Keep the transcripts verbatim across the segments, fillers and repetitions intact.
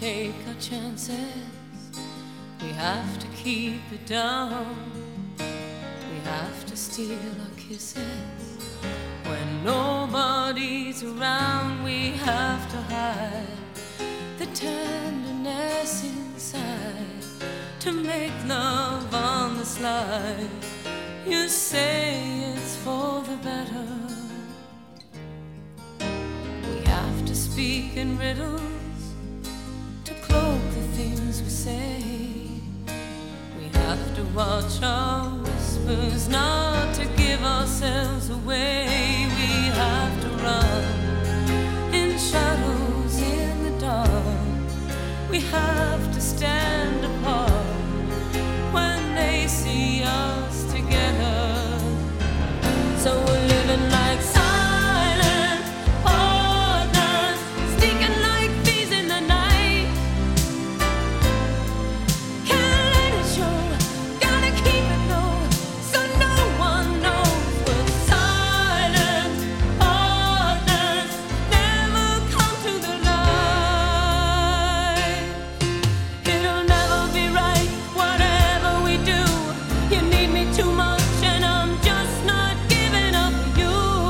take our chances. We have to keep it down. We have to steal our kisses. When nobody's around, we have to hide the tenderness inside to make love on the slide. You say it's for the better. We have to speak in riddles to cloak the things we say. We have to watch our whispers not to give ourselves away. We have to run in shadows in the dark. We have to stand apart when they see us together. So we're living like silent partners, sneaking like thieves in the night. Can't let it show, gotta keep it low, so no one knows. We're silent partners, never come to the light. It'll never be right, whatever we do. You need me too much, and I'm just not giving up you.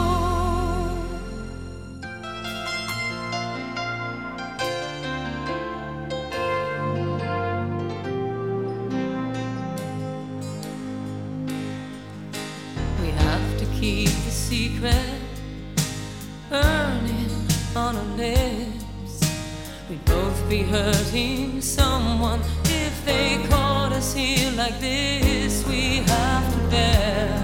We have to keep the secret burning on our lips. We'd both be hurting someone if they caught us here like this. We have to bear